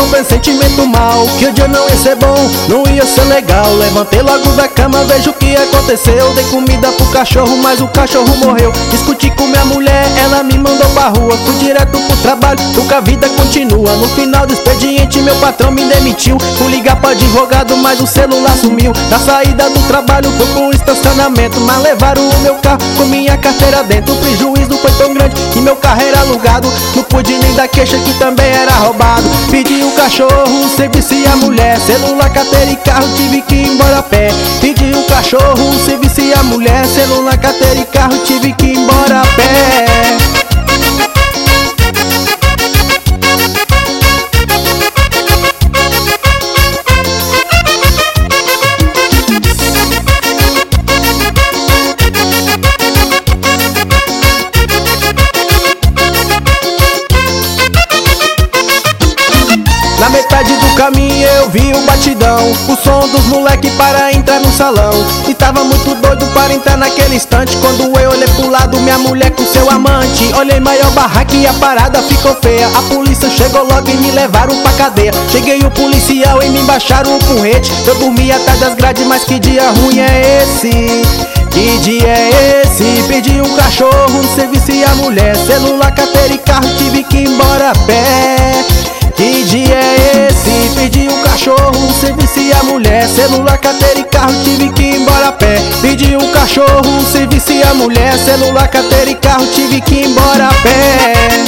um pressentimento mal, que o dia não ia ser bom, não ia ser legal. Levantei logo da cama, vejo o que aconteceu. Dei comida pro cachorro, mas o cachorro morreu. Discuti com minha mulher, ela me mandou pra rua. Fui direto pro trabalho, nunca a vida continua. No final do expediente, meu patrão me demitiu. Fui ligar pro advogado, mas o celular sumiu. Na saída do trabalho, fui pro estacionamento, mas levaram o meu carro com minha carteira dentro. O prejuízo foi tão grande que meu carro era alugado. Não pude nem dar queixa que também era roubado. Pedi o cachorro, serviço e a mulher. Celular, carteira e carro, tive que ir embora a pé. Pedi o cachorro, serviço e a mulher. Celular, carteira e carro, tive que ir embora a pé. Na metade do caminho eu vi o batidão, o som dos moleque para entrar no salão. E tava muito doido para entrar naquele instante, quando eu olhei pro lado, minha mulher com seu amante. Olhei maior barraca e a parada ficou feia. A polícia chegou logo e me levaram pra cadeia. Cheguei o policial e me embaixaram o porrete. Eu dormi atrás das grades, mas que dia ruim é esse? Que dia é esse? Pedi um cachorro, um serviço e a mulher. Celular, carteira e carro, tive que ir embora a pé. Que dia é esse? Pedi um cachorro, um serviço e a mulher. Celular, carteira e carro, tive que ir embora a pé. Pedi um cachorro, um serviço e a mulher. Celular, carteira e carro, tive que ir embora a pé.